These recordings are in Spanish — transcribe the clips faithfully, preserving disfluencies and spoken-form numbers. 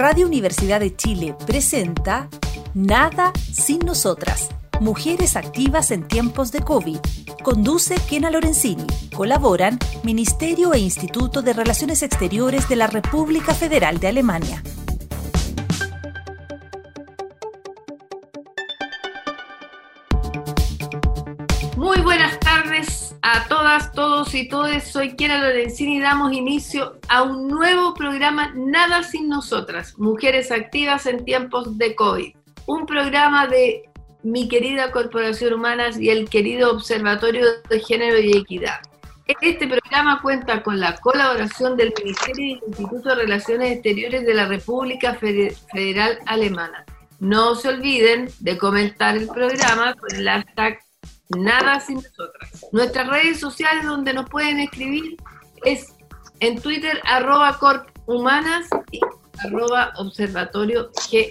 Radio Universidad de Chile presenta Nada sin nosotras. Mujeres activas en tiempos de COVID. Conduce Kena Lorenzini. Colaboran Ministerio e Instituto de Relaciones Exteriores de la República Federal de Alemania. Muy buenas tardes a todas, todos y todes. Soy Kena Lorenzini y damos inicio a un nuevo programa Nada sin nosotras. Mujeres activas en tiempos de COVID. Un programa de mi querida Corporación Humanas y el querido Observatorio de Género y Equidad. Este programa cuenta con la colaboración del Ministerio y Instituto de Relaciones Exteriores de la República Federal Alemana. No se olviden de comentar el programa con el hashtag Nada sin nosotras. Nuestras redes sociales donde nos pueden escribir es en Twitter, arroba corphumanas y arroba observatorio ge.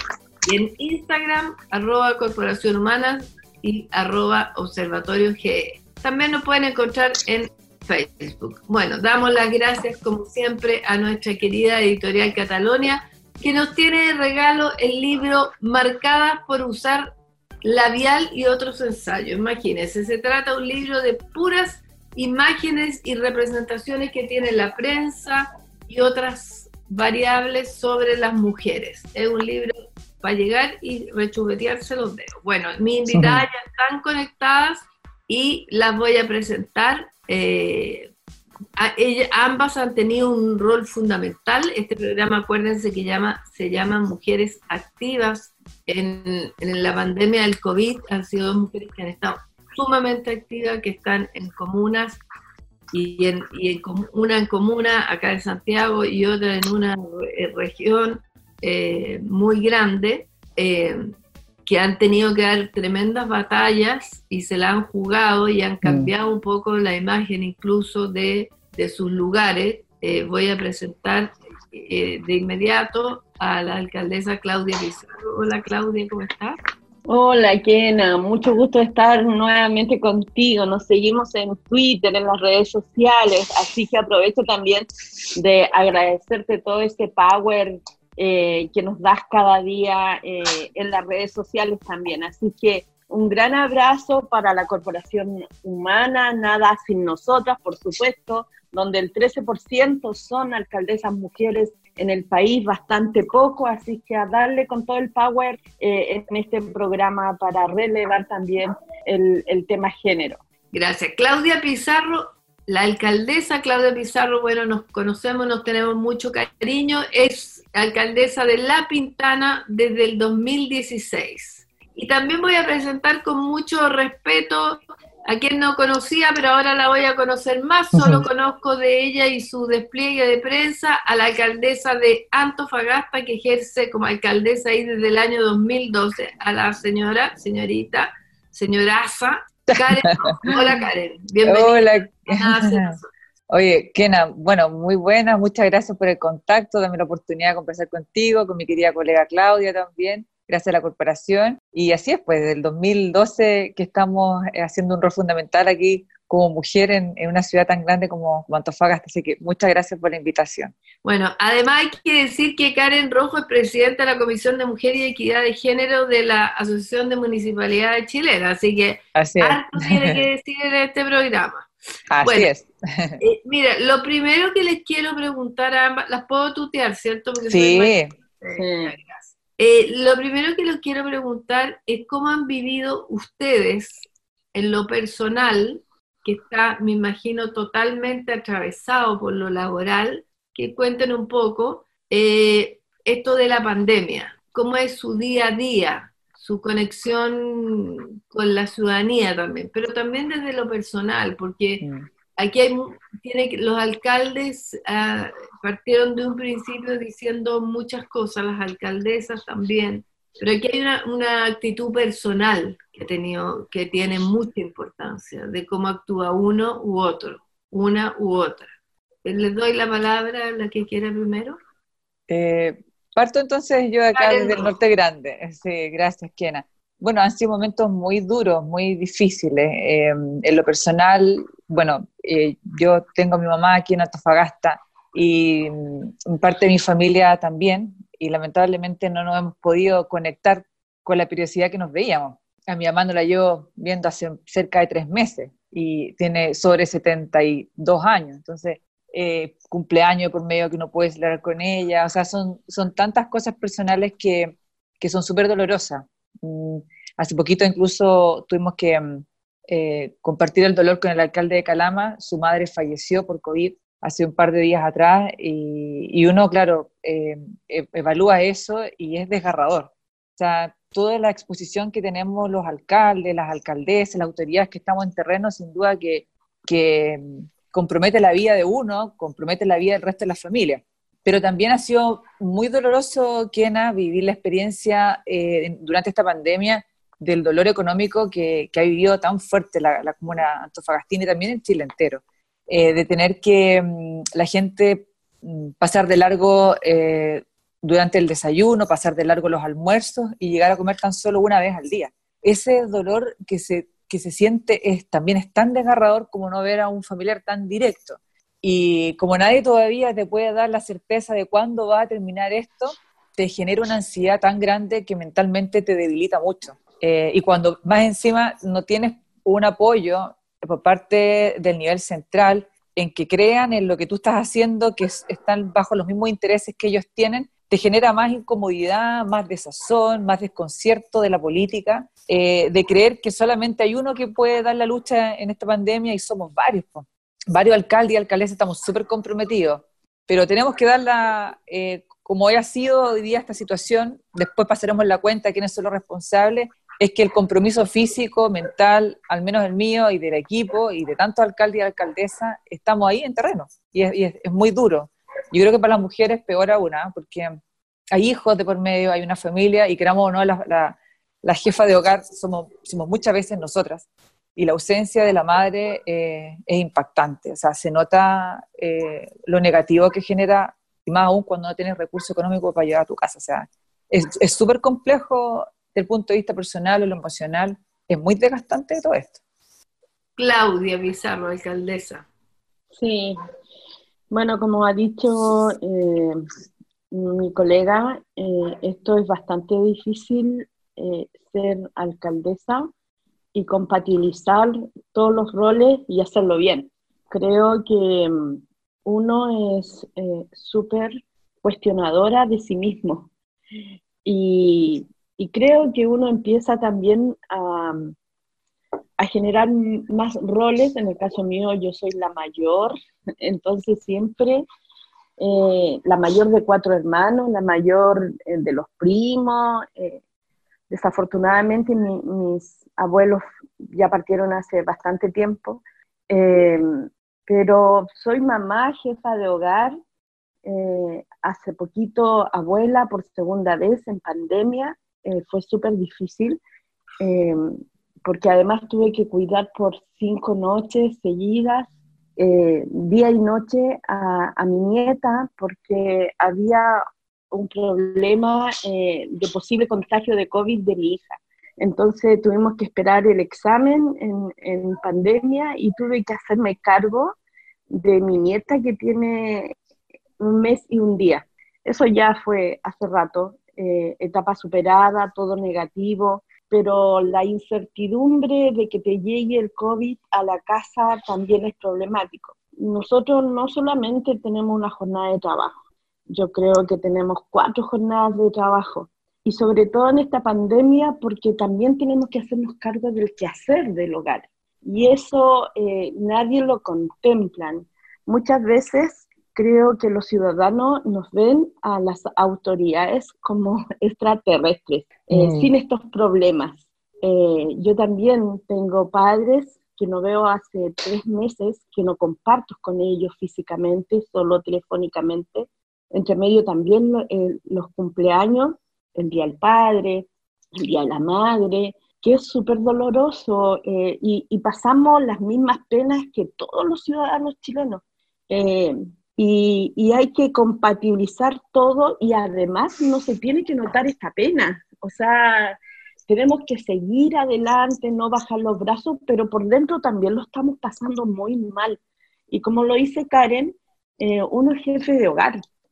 Y en Instagram, arroba corporación humanas y arroba observatorio ge. También nos pueden encontrar en Facebook. Bueno, damos las gracias como siempre a nuestra querida editorial Catalonia, que nos tiene de regalo el libro Marcadas por usar labial y otros ensayos. Imagínense, se trata de un libro de puras imágenes y representaciones que tiene la prensa y otras variables sobre las mujeres. Es un libro para llegar y rechuvetearse los dedos. Bueno, mis invitadas ya están conectadas y las voy a presentar. Eh, a ella, ambas han tenido un rol fundamental. Este programa, acuérdense que llama, se llama Mujeres Activas. En, en la pandemia del COVID han sido dos mujeres que han estado sumamente activas, que están en comunas, y, en, y en, una en comuna acá en Santiago y otra en una región eh, muy grande, eh, que han tenido que dar tremendas batallas y se la han jugado y han cambiado un poco la imagen incluso de, de sus lugares. Eh, voy a presentar eh, de inmediato a la alcaldesa Claudia Pizarro. Hola Claudia, ¿cómo estás? Hola Kena, mucho gusto estar nuevamente contigo. Nos seguimos en Twitter, en las redes sociales, así que aprovecho también de agradecerte todo este power eh, que nos das cada día eh, en las redes sociales también. Así que un gran abrazo para la Corporación Humana, Nada sin nosotras, por supuesto, donde el trece por ciento son alcaldesas mujeres en el país, bastante poco, así que a darle con todo el power eh, en este programa para relevar también el, el tema género. Gracias. Claudia Pizarro, la alcaldesa Claudia Pizarro, bueno, nos conocemos, nos tenemos mucho cariño, es alcaldesa de La Pintana desde el dos mil dieciséis. Y también voy a presentar con mucho respeto a quien no conocía, pero ahora la voy a conocer más. Solo uh-huh. conozco de ella y su despliegue de prensa a la alcaldesa de Antofagasta, que ejerce como alcaldesa ahí desde el año dos mil doce, a la señora, señorita, señoraza, Karen. Hola Karen, bienvenida. Hola. Oye, Kena, bueno, muy buena, muchas gracias por el contacto, dame la oportunidad de conversar contigo, con mi querida colega Claudia también. Gracias a la corporación, y así es, pues, desde el dos mil doce que estamos haciendo un rol fundamental aquí como mujer en, en una ciudad tan grande como, como Antofagasta, así que muchas gracias por la invitación. Bueno, además hay que decir que Karen Rojo es presidenta de la Comisión de Mujer y Equidad de Género de la Asociación de Municipalidades Chilenas, así que así es. Harto tiene que decir en este programa. Así bueno, es. eh, mira, lo primero que les quiero preguntar a ambas, las puedo tutear, ¿cierto? Porque sí. Soy más... eh, sí. Eh, lo primero que les quiero preguntar es cómo han vivido ustedes en lo personal, que está, me imagino, totalmente atravesado por lo laboral, que cuenten un poco eh, esto de la pandemia, cómo es su día a día, su conexión con la ciudadanía también, pero también desde lo personal, porque mm. aquí hay, tiene, los alcaldes uh, partieron de un principio diciendo muchas cosas, las alcaldesas también, pero aquí hay una, una actitud personal que, tenido, que tiene mucha importancia, de cómo actúa uno u otro, una u otra. Les doy la palabra a la que quiera primero. Eh, parto entonces yo de acá Karen, desde el Norte Grande. Sí, gracias, Kena. Bueno, han sido momentos muy duros, muy difíciles. Eh, en lo personal, bueno, eh, yo tengo a mi mamá aquí en Antofagasta y mm, parte de mi familia también, y lamentablemente no nos hemos podido conectar con la periodicidad que nos veíamos. A mi mamá no la llevo viendo hace cerca de tres meses y tiene sobre setenta y dos años, entonces eh, cumpleaños por medio que no puedes celebrar con ella, o sea, son, son tantas cosas personales que, que son súper dolorosas. Mm, hace poquito incluso tuvimos que mm, eh, compartir el dolor con el alcalde de Calama. Su madre falleció por COVID hace un par de días atrás y, y uno, claro, eh, evalúa eso y es desgarrador. O sea, toda la exposición que tenemos los alcaldes, las alcaldesas, las autoridades que estamos en terreno, sin duda que, que compromete la vida de uno, compromete la vida del resto de la familia. Pero también ha sido muy doloroso, Kena, vivir la experiencia eh, durante esta pandemia del dolor económico que, que ha vivido tan fuerte la, la comuna antofagastina y también en Chile entero. Eh, de tener que um, la gente um, pasar de largo eh, durante el desayuno, pasar de largo los almuerzos y llegar a comer tan solo una vez al día. Ese dolor que se, que se siente es, también es tan desgarrador como no ver a un familiar tan directo. Y como nadie todavía te puede dar la certeza de cuándo va a terminar esto, te genera una ansiedad tan grande que mentalmente te debilita mucho. Eh, y cuando más encima no tienes un apoyo por parte del nivel central en que crean en lo que tú estás haciendo, que es, están bajo los mismos intereses que ellos tienen, te genera más incomodidad, más desazón, más desconcierto de la política, eh, de creer que solamente hay uno que puede dar la lucha en esta pandemia y somos varios, pues. Varios alcaldes y alcaldesas estamos súper comprometidos, pero tenemos que darla, eh, como ha sido hoy día esta situación, después pasaremos la cuenta de quiénes son los responsables, es que el compromiso físico, mental, al menos el mío y del equipo y de tantos alcaldes y alcaldesas, estamos ahí en terreno y es, y es, es muy duro. Yo creo que para las mujeres peor aún, ¿eh? Porque hay hijos de por medio, hay una familia y queramos o no, la, la, la jefa de hogar somos, somos muchas veces nosotras. Y la ausencia de la madre eh, es impactante, o sea, se nota eh, lo negativo que genera, y más aún cuando no tienes recursos económicos para llegar a tu casa, o sea, es súper complejo desde el punto de vista personal o lo emocional, es muy desgastante todo esto. Claudia Pizarro, alcaldesa. Sí, bueno, como ha dicho eh, mi colega, eh, esto es bastante difícil eh, ser alcaldesa y compatibilizar todos los roles y hacerlo bien. Creo que um, uno es eh, súper cuestionadora de sí mismo y, y creo que uno empieza también a, a generar más roles. En el caso mío yo soy la mayor, entonces siempre eh, la mayor de cuatro hermanos, la mayor eh, de los primos. Eh, desafortunadamente mi, mis abuelos ya partieron hace bastante tiempo, eh, pero soy mamá, jefa de hogar, eh, hace poquito abuela por segunda vez en pandemia, eh, fue súper difícil, eh, porque además tuve que cuidar por cinco noches seguidas, eh, día y noche a, a mi nieta, porque había un problema eh, de posible contagio de COVID de mi hija. Entonces tuvimos que esperar el examen en, en pandemia y tuve que hacerme cargo de mi nieta que tiene un mes y un día. Eso ya fue hace rato, eh, etapa superada, todo negativo, pero la incertidumbre de que te llegue el COVID a la casa también es problemático. Nosotros no solamente tenemos una jornada de trabajo, yo creo que tenemos cuatro jornadas de trabajo. Y sobre todo en esta pandemia, porque también tenemos que hacernos cargo del quehacer del hogar. Y eso eh, nadie lo contempla. Muchas veces creo que los ciudadanos nos ven a las autoridades como extraterrestres, eh, mm. sin estos problemas. Eh, yo también tengo padres que no veo hace tres meses, que no comparto con ellos físicamente, solo telefónicamente. Entre medio también eh, los cumpleaños, el Día del Padre, el Día de la Madre, que es súper doloroso, eh, y, y pasamos las mismas penas que todos los ciudadanos chilenos. Eh, y, y hay que compatibilizar todo y además no se tiene que notar esta pena. O sea, tenemos que seguir adelante, no bajar los brazos, pero por dentro también lo estamos pasando muy mal. Y como lo dice Karen, eh, uno es jefe de hogar.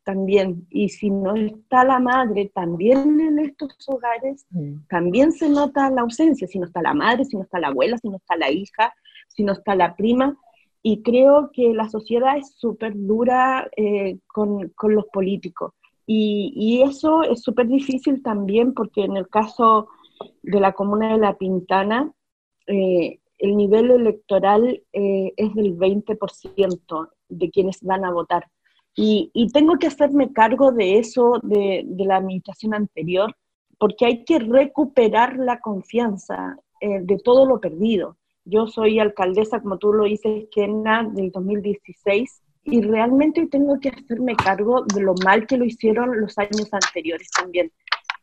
también, y si no está la madre también en estos hogares, mm. también se nota la ausencia, si no está la madre, si no está la abuela, si no está la hija, si no está la prima, y creo que la sociedad es súper dura eh, con, con los políticos, y, y eso es súper difícil también porque en el caso de la comuna de La Pintana, eh, el nivel electoral eh, es del veinte por ciento de quienes van a votar. Y, y tengo que hacerme cargo de eso, de, de la administración anterior, porque hay que recuperar la confianza eh, de todo lo perdido. Yo soy alcaldesa, como tú lo dices, Kena, del dos mil dieciséis, y realmente tengo que hacerme cargo de lo mal que lo hicieron los años anteriores también.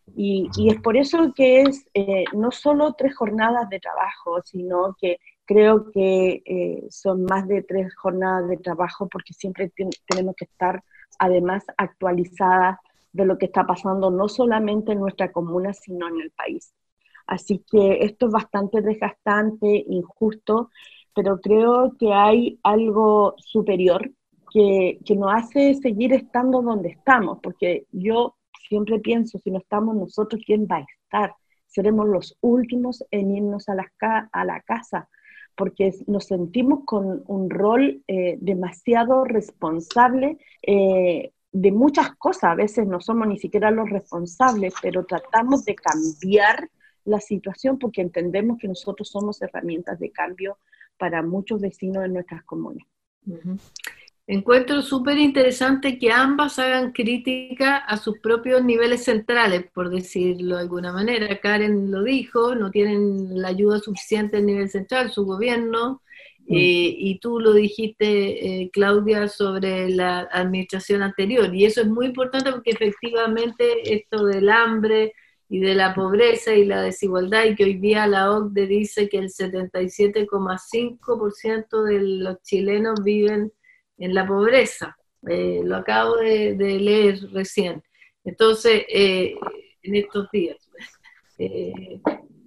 Y, y es por eso que es eh, no solo tres jornadas de trabajo, sino que creo que eh, son más de tres jornadas de trabajo porque siempre ten, tenemos que estar además actualizadas de lo que está pasando no solamente en nuestra comuna, sino en el país. Así que esto es bastante desgastante, injusto, pero creo que hay algo superior que, que nos hace seguir estando donde estamos, porque yo siempre pienso, si no estamos nosotros, ¿quién va a estar? Seremos los últimos en irnos a la, a la casa, porque nos sentimos con un rol eh, demasiado responsable eh, de muchas cosas. A veces no somos ni siquiera los responsables, pero tratamos de cambiar la situación porque entendemos que nosotros somos herramientas de cambio para muchos vecinos de nuestras comunas. Uh-huh. Encuentro súper interesante que ambas hagan crítica a sus propios niveles centrales, por decirlo de alguna manera. Karen lo dijo, no tienen la ayuda suficiente a nivel central, su gobierno, mm. eh, y tú lo dijiste, eh, Claudia, sobre la administración anterior. Y eso es muy importante porque efectivamente esto del hambre y de la pobreza y la desigualdad, y que hoy día la O C D E dice que el setenta y siete coma cinco por ciento de los chilenos viven en la pobreza, eh, lo acabo de, de leer recién, entonces, eh, en estos días. Eh,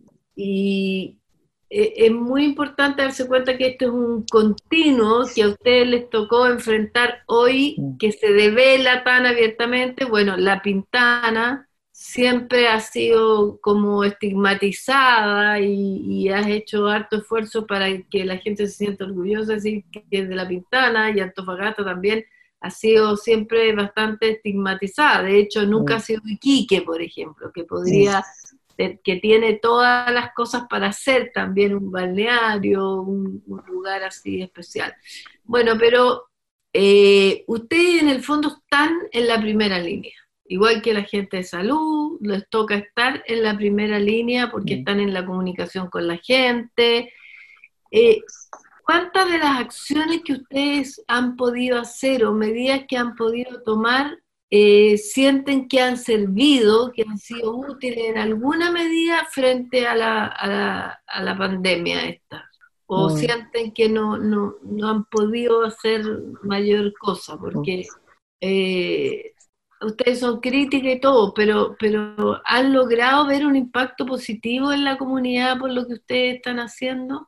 y eh, es muy importante darse cuenta que esto es un continuo que a ustedes les tocó enfrentar hoy, que se devela tan abiertamente. Bueno, La Pintana siempre ha sido como estigmatizada y, y has hecho harto esfuerzo para que la gente se sienta orgullosa, así que es de La Pintana, y Antofagasta también ha sido siempre bastante estigmatizada. De hecho, nunca sí. ha sido Iquique, por ejemplo, que podría, sí. que tiene todas las cosas para hacer también un balneario, un, un lugar así especial. Bueno, pero eh, ustedes en el fondo están en la primera línea. Igual que la gente de salud, les toca estar en la primera línea porque están en la comunicación con la gente. Eh, ¿Cuántas de las acciones que ustedes han podido hacer o medidas que han podido tomar eh, sienten que han servido, que han sido útiles en alguna medida frente a la, a la, a la pandemia esta? ¿O mm. sienten que no, no, no han podido hacer mayor cosa? Porque... Eh, ustedes son críticas y todo, pero, pero ¿han logrado ver un impacto positivo en la comunidad por lo que ustedes están haciendo?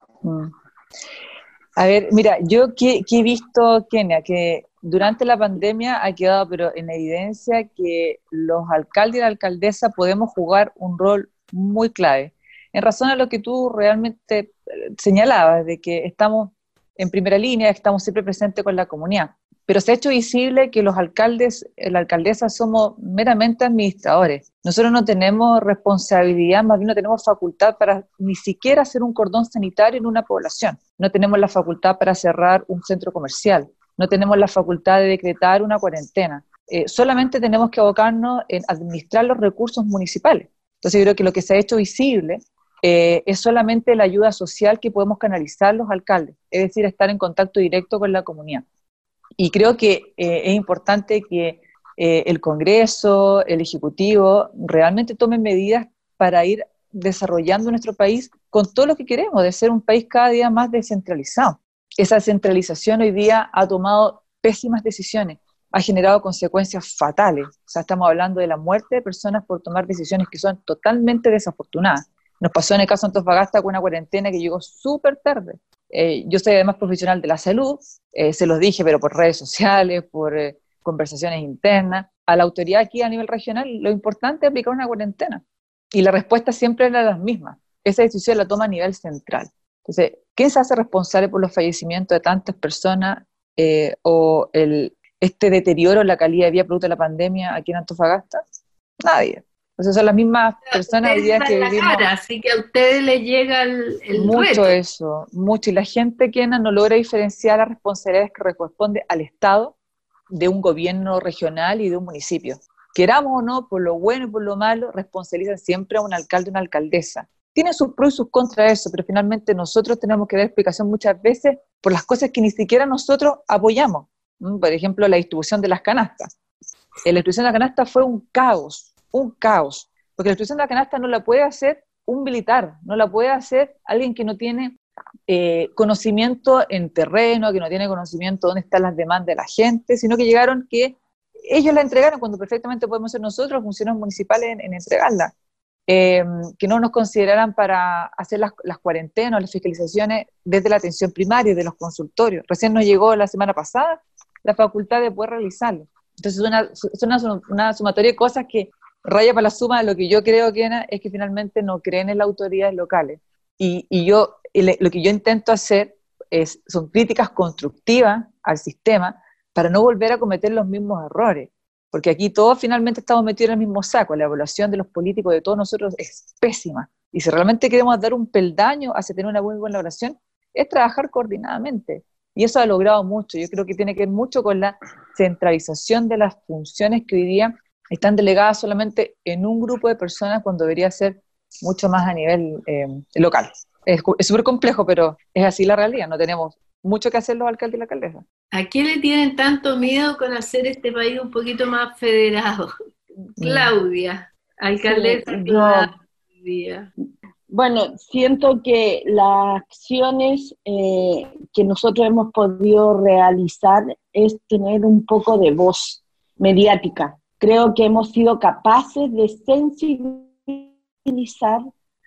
A ver, mira, yo que, que he visto, Kenia, que durante la pandemia ha quedado pero en evidencia que los alcaldes y la alcaldesa podemos jugar un rol muy clave, en razón a lo que tú realmente señalabas, de que estamos en primera línea, que estamos siempre presentes con la comunidad. Pero se ha hecho visible que los alcaldes, la alcaldesa, somos meramente administradores. Nosotros no tenemos responsabilidad, más bien no tenemos facultad para ni siquiera hacer un cordón sanitario en una población. No tenemos la facultad para cerrar un centro comercial. No tenemos la facultad de decretar una cuarentena. Eh, solamente tenemos que abocarnos en administrar los recursos municipales. Entonces yo creo que lo que se ha hecho visible eh, es solamente la ayuda social que podemos canalizar los alcaldes, es decir, estar en contacto directo con la comunidad. Y creo que eh, es importante que eh, el Congreso, el Ejecutivo, realmente tomen medidas para ir desarrollando nuestro país con todo lo que queremos, de ser un país cada día más descentralizado. Esa centralización hoy día ha tomado pésimas decisiones, ha generado consecuencias fatales. O sea, estamos hablando de la muerte de personas por tomar decisiones que son totalmente desafortunadas. Nos pasó en el caso de Antofagasta con una cuarentena que llegó súper tarde. Eh, yo soy además profesional de la salud, eh, se los dije, pero por redes sociales, por, eh, conversaciones internas. A la autoridad aquí a nivel regional, lo importante es aplicar una cuarentena. Y la respuesta siempre era la misma. Esa decisión la toma a nivel central. Entonces, ¿quién se hace responsable por los fallecimientos de tantas personas eh, o el, este deterioro en la calidad de vida producto de la pandemia aquí en Antofagasta? Nadie. Entonces son las mismas personas hoy día que la vivimos. Cara, así que a ustedes les llega el, el mucho reto. eso, mucho. Y la gente que no logra diferenciar las responsabilidades que corresponde al Estado de un gobierno regional y de un municipio. Queramos o no, por lo bueno y por lo malo, responsabilizan siempre a un alcalde o una alcaldesa. Tiene sus pros y sus contras eso, pero finalmente nosotros tenemos que dar explicación muchas veces por las cosas que ni siquiera nosotros apoyamos. ¿Mm? Por ejemplo, la distribución de las canastas. La distribución de la canasta fue un caos, un caos, porque la distribución de la canasta no la puede hacer un militar, no la puede hacer alguien que no tiene eh, conocimiento en terreno, que no tiene conocimiento de dónde están las demandas de la gente, sino que llegaron que ellos la entregaron cuando perfectamente podemos ser nosotros, funcionarios municipales, en, en entregarla. Eh, que no nos consideraran para hacer las, las cuarentenas o las fiscalizaciones desde la atención primaria y de los consultorios. Recién nos llegó la semana pasada la facultad de poder realizarlo. Entonces es una, es una, una sumatoria de cosas que raya para la suma de lo que yo creo que es que finalmente no creen en las autoridades locales. Y, y yo y le, lo que yo intento hacer es, son críticas constructivas al sistema para no volver a cometer los mismos errores. Porque aquí todos finalmente estamos metidos en el mismo saco. La evaluación de los políticos de todos nosotros es pésima. Y si realmente queremos dar un peldaño hacia tener una muy buena evaluación, es trabajar coordinadamente. Y eso ha logrado mucho. Yo creo que tiene que ver mucho con la centralización de las funciones que hoy día están delegadas solamente en un grupo de personas cuando debería ser mucho más a nivel eh, local. Es súper complejo, pero es así la realidad. No tenemos mucho que hacer los alcaldes y la alcaldesa. ¿A qué le tienen tanto miedo con hacer este país un poquito más federado? Claudia, alcaldesa Sí, Claudia. Bueno, siento que las acciones eh, que nosotros hemos podido realizar es tener un poco de voz mediática. Creo que hemos sido capaces de sensibilizar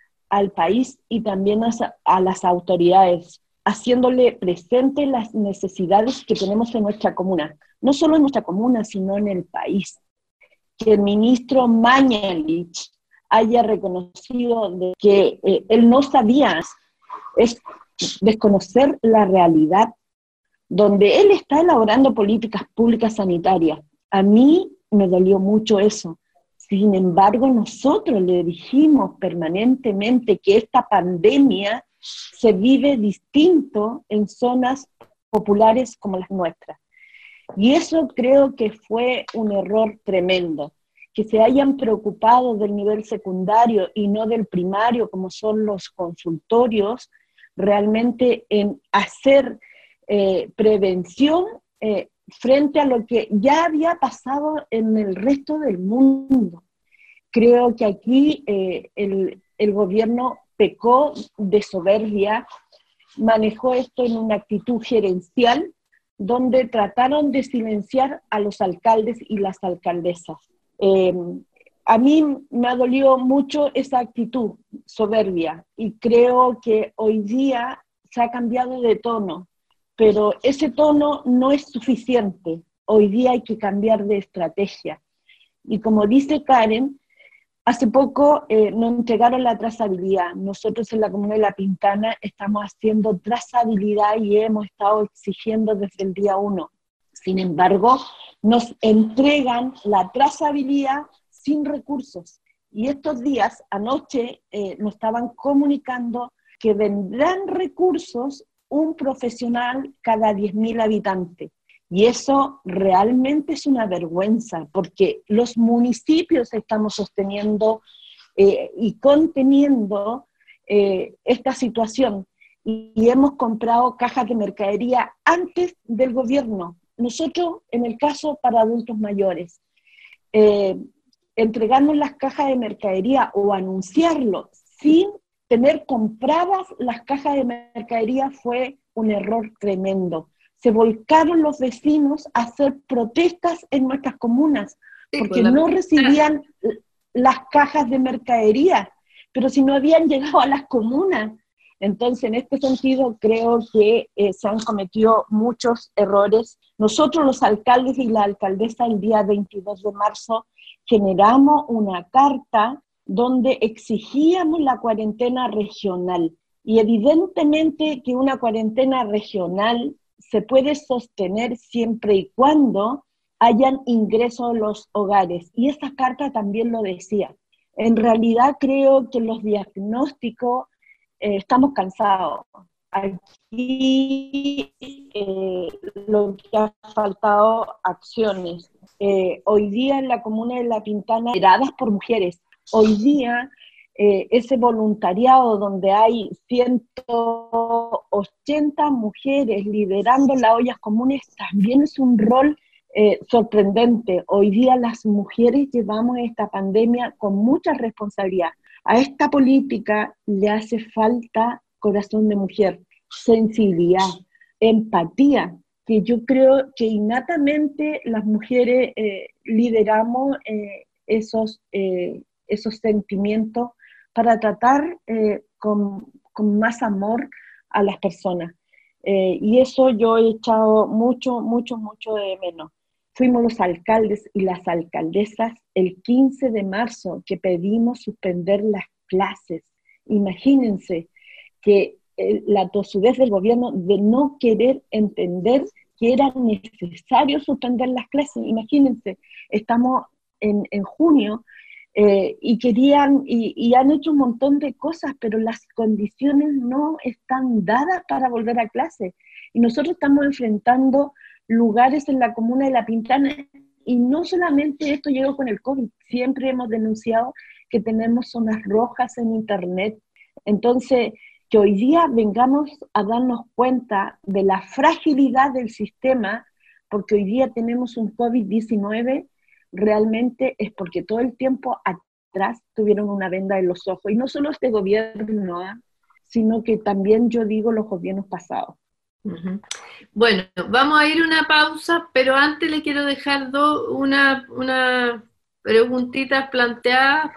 al país y también a, a las autoridades, haciéndole presente las necesidades que tenemos en nuestra comuna, no solo en nuestra comuna, sino en el país. Que el ministro Mañalich haya reconocido de que eh, él no sabía, es desconocer la realidad, donde él está elaborando políticas públicas sanitarias. A mí me dolió mucho eso. Sin embargo, nosotros le dijimos permanentemente que esta pandemia se vive distinto en zonas populares como las nuestras. Y eso creo que fue un error tremendo, que se hayan preocupado del nivel secundario y no del primario, como son los consultorios, realmente en hacer eh, prevención eh, frente a lo que ya había pasado en el resto del mundo. Creo que aquí eh, el, el gobierno pecó de soberbia, manejó esto en una actitud gerencial, donde trataron de silenciar a los alcaldes y las alcaldesas. Eh, a mí me ha dolido mucho esa actitud soberbia y creo que hoy día se ha cambiado de tono, pero ese tono no es suficiente. Hoy día hay que cambiar de estrategia. Y como dice Karen, hace poco eh, nos entregaron la trazabilidad. Nosotros en la comuna de La Pintana estamos haciendo trazabilidad y hemos estado exigiendo desde el día uno. Sin embargo, nos entregan la trazabilidad sin recursos. Y estos días, anoche, eh, nos estaban comunicando que vendrán recursos un profesional cada diez mil habitantes. Y eso realmente es una vergüenza, porque los municipios estamos sosteniendo eh, y conteniendo eh, esta situación. Y, y hemos comprado cajas de mercadería antes del gobierno. Nosotros, en el caso para adultos mayores, eh, entregarnos las cajas de mercadería o anunciarlo sin tener compradas las cajas de mercadería fue un error tremendo. Se volcaron los vecinos a hacer protestas en nuestras comunas, sí, porque la... no recibían las cajas de mercadería, pero si no habían llegado a las comunas. Entonces, en este sentido, creo que eh, se han cometido muchos errores Nosotros los alcaldes y la alcaldesa el día veintidós de marzo generamos una carta donde exigíamos la cuarentena regional. Y evidentemente que una cuarentena regional se puede sostener siempre y cuando hayan ingresos a los hogares. Y esta carta también lo decía. En realidad creo que los diagnósticos eh, estamos cansados. Aquí eh, lo que ha faltado acciones. Eh, hoy día en la comuna de La Pintana, lideradas por mujeres, hoy día eh, ese voluntariado donde hay ciento ochenta mujeres liderando las ollas comunes también es un rol eh, sorprendente. Hoy día las mujeres llevamos esta pandemia con mucha responsabilidad. A esta política le hace falta corazón de mujer, sensibilidad, empatía, que yo creo que innatamente las mujeres eh, lideramos eh, esos, eh, esos sentimientos para tratar eh, con, con más amor a las personas. Eh, y eso yo he echado mucho, mucho, mucho de menos. Fuimos los alcaldes y las alcaldesas el quince de marzo que pedimos suspender las clases. Imagínense que eh, la tosudez del gobierno de no querer entender que era necesario suspender las clases. Imagínense, estamos en, en junio eh, y querían, y, y han hecho un montón de cosas, pero las condiciones no están dadas para volver a clase. Y nosotros estamos enfrentando lugares en la comuna de La Pintana, y no solamente esto llegó con el COVID, siempre hemos denunciado que tenemos zonas rojas en internet. Entonces, que hoy día vengamos a darnos cuenta de la fragilidad del sistema, porque hoy día tenemos un COVID diecinueve, realmente es porque todo el tiempo atrás tuvieron una venda en los ojos, y no solo este gobierno, ¿eh? sino que también yo digo los gobiernos pasados. Uh-huh. Bueno, vamos a ir a una pausa, pero antes le quiero dejar dos, una, una preguntita planteada.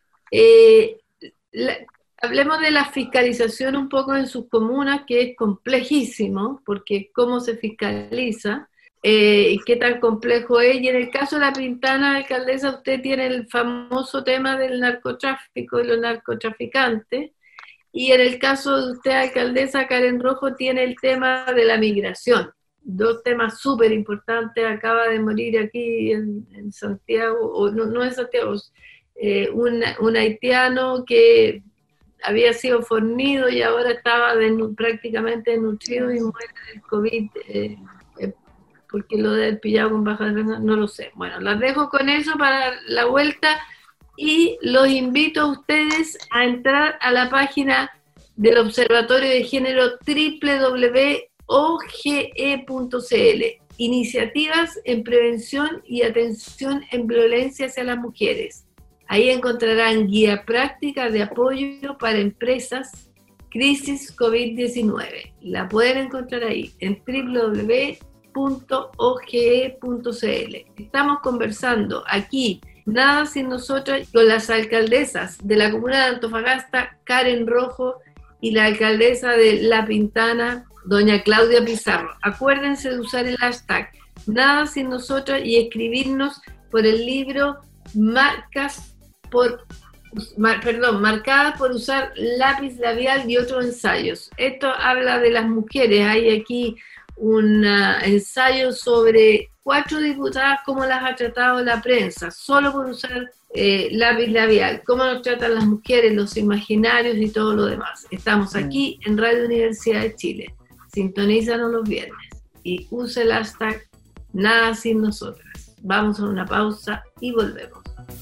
Eh, la, hablemos de la fiscalización un poco en sus comunas, que es complejísimo, porque cómo se fiscaliza, eh, y qué tan complejo es. Y en el caso de La Pintana, alcaldesa, usted tiene el famoso tema del narcotráfico y los narcotraficantes. Y en el caso de usted, alcaldesa Karen Rojo, tiene el tema de la migración. Dos temas súper importantes. Acaba de morir aquí en, en Santiago, o no, no en Santiago, eh, un, un haitiano que había sido fornido y ahora estaba de, prácticamente desnutrido y muere del COVID, eh, eh, porque lo de pillado con baja defensa, no lo sé. Bueno, las dejo con eso para la vuelta. Y los invito a ustedes a entrar a la página del Observatorio de Género doble u doble u doble u punto o g e punto c l. Iniciativas en prevención y atención en violencia hacia las mujeres. Ahí encontrarán guía práctica de apoyo para empresas crisis COVID diecinueve. La pueden encontrar ahí en doble u doble u doble u punto o g e punto c l. Estamos conversando aquí, Nada Sin Nosotras, con las alcaldesas de la comuna de Antofagasta, Karen Rojo, y la alcaldesa de La Pintana, doña Claudia Pizarro. Acuérdense de usar el hashtag Nada Sin Nosotras y escribirnos por el libro Marcas por, mar, perdón, Marcadas por usar lápiz labial y otros ensayos. Esto habla de las mujeres. Hay aquí un uh, ensayo sobre cuatro diputadas, cómo las ha tratado la prensa, solo por usar eh, lápiz labial, cómo nos tratan las mujeres, los imaginarios y todo lo demás. Estamos aquí en Radio Universidad de Chile. Sintonízanos los viernes y use el hashtag Nada Sin Nosotras. Vamos a una pausa y volvemos.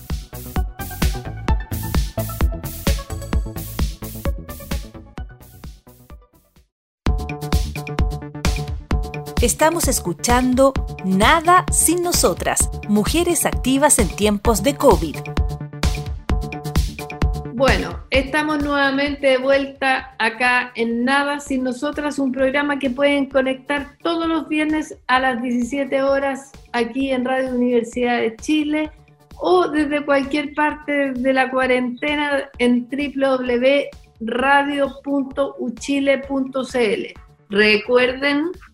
Estamos escuchando Nada Sin Nosotras, mujeres activas en tiempos de COVID. Bueno, estamos nuevamente de vuelta acá en Nada Sin Nosotras, un programa que pueden conectar todos los viernes a las diecisiete horas aquí en Radio Universidad de Chile o desde cualquier parte de la cuarentena en doble u doble u doble u punto radio punto u chile punto c l. Recuerden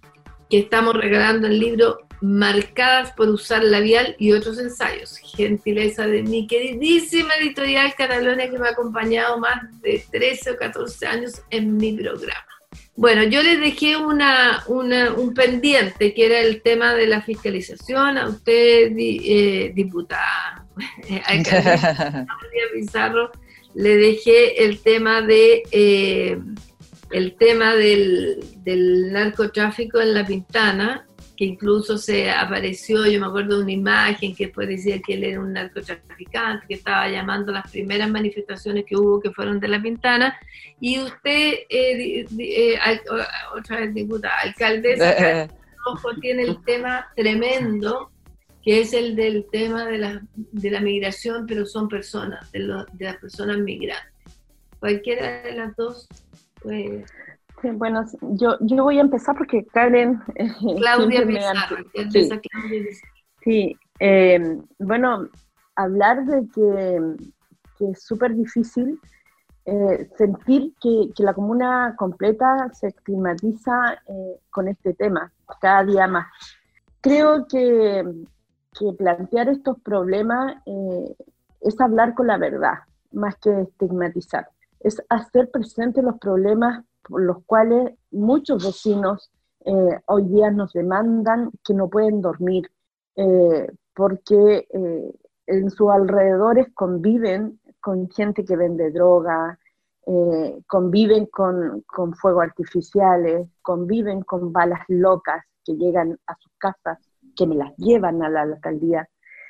que estamos regalando el libro Marcadas por usar labial y otros ensayos, gentileza de mi queridísima editorial Catalonia, que me ha acompañado más de trece o catorce años en mi programa. Bueno, yo les dejé una, una, un pendiente, que era el tema de la fiscalización. A usted, eh, diputada alcaldesa Pizarro, le dejé el tema de eh, el tema del, del narcotráfico en La Pintana, que incluso se apareció, yo me acuerdo de una imagen que después decía que él era un narcotraficante, que estaba llamando a las primeras manifestaciones que hubo, que fueron de La Pintana, y usted, eh, eh, otra vez diputada, alcaldesa, ojo, tiene el tema tremendo, que es el del tema de la, de la migración, pero son personas, de, lo, de las personas migrantes. Cualquiera de las dos, pues... Sí, bueno, yo, yo voy a empezar porque Karen... Eh, Claudia Pizarro, me... sí, Claudia Pizarro. Sí, eh, bueno, hablar de que, que es súper difícil eh, sentir que, que la comuna completa se estigmatiza eh, con este tema, cada día más. Creo que, que plantear estos problemas eh, es hablar con la verdad, más que estigmatizar. Es hacer presentes los problemas por los cuales muchos vecinos eh, hoy día nos demandan que no pueden dormir, eh, porque eh, en sus alrededores conviven con gente que vende droga, eh, conviven con, con fuegos artificiales, conviven con balas locas que llegan a sus casas, que me las llevan a la alcaldía.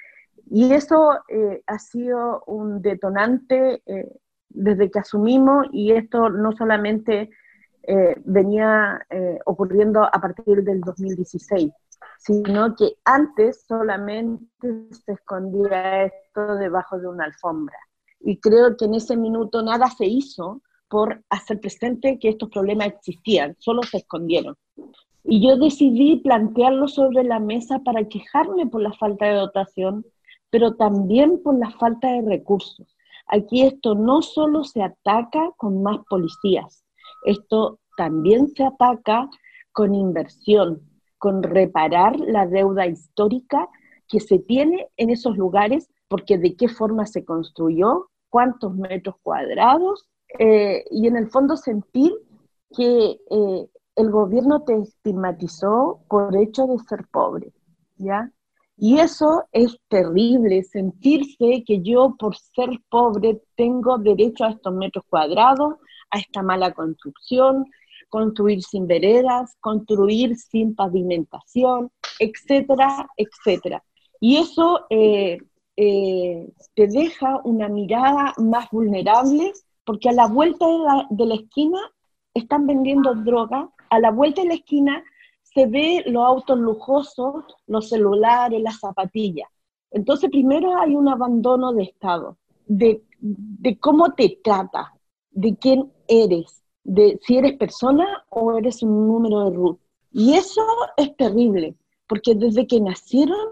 Y eso eh, ha sido un detonante eh, desde que asumimos, y esto no solamente eh, venía eh, ocurriendo a partir del dos mil dieciséis, sino que antes solamente se escondía esto debajo de una alfombra. Y creo que en ese minuto nada se hizo por hacer presente que estos problemas existían, solo se escondieron. Y yo decidí plantearlo sobre la mesa para quejarme por la falta de dotación, pero también por la falta de recursos. Aquí esto no solo se ataca con más policías, esto también se ataca con inversión, con reparar la deuda histórica que se tiene en esos lugares, porque de qué forma se construyó, cuántos metros cuadrados, eh, y en el fondo sentir que eh, el gobierno te estigmatizó por hecho de ser pobre, ¿ya? Y eso es terrible, sentirse que yo por ser pobre tengo derecho a estos metros cuadrados, a esta mala construcción, construir sin veredas, construir sin pavimentación, etcétera, etcétera. Y eso eh, eh, te deja una mirada más vulnerable, porque a la vuelta de la, de la esquina están vendiendo droga, a la vuelta de la esquina se ve los autos lujosos, los celulares, las zapatillas. Entonces primero hay un abandono de Estado, de, de cómo te trata, de quién eres, de si eres persona o eres un número de R U T. Y eso es terrible, porque desde que nacieron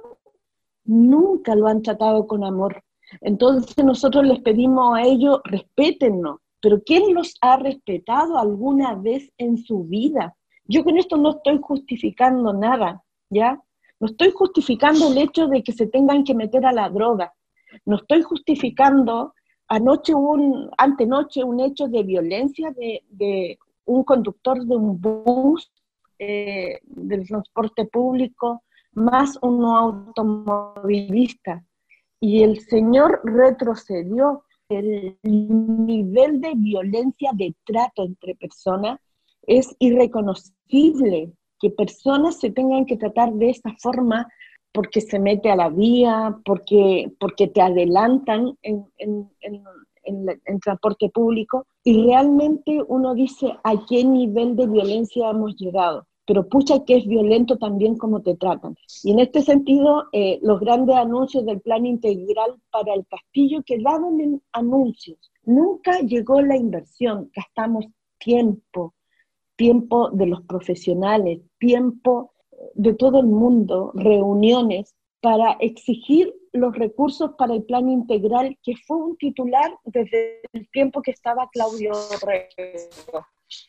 nunca lo han tratado con amor. Entonces nosotros les pedimos a ellos, respétennos, pero ¿quién los ha respetado alguna vez en su vida? Yo con esto no estoy justificando nada, ¿ya? No estoy justificando el hecho de que se tengan que meter a la droga. No estoy justificando, anoche un, antenoche, un hecho de violencia de, de un conductor de un bus, eh, del transporte público, más un automovilista. Y el señor retrocedió. El nivel de violencia de trato entre personas es irreconocible, que personas se tengan que tratar de esa forma porque se mete a la vía, porque, porque te adelantan en, en, en, en, en transporte público, y realmente uno dice a qué nivel de violencia hemos llegado. Pero pucha que es violento también como te tratan. Y en este sentido, eh, los grandes anuncios del plan integral para el Castillo quedaron en anuncios. Nunca llegó la inversión, gastamos tiempo, tiempo de los profesionales, tiempo de todo el mundo, reuniones, para exigir los recursos para el plan integral, que fue un titular desde el tiempo que estaba Claudio Rego.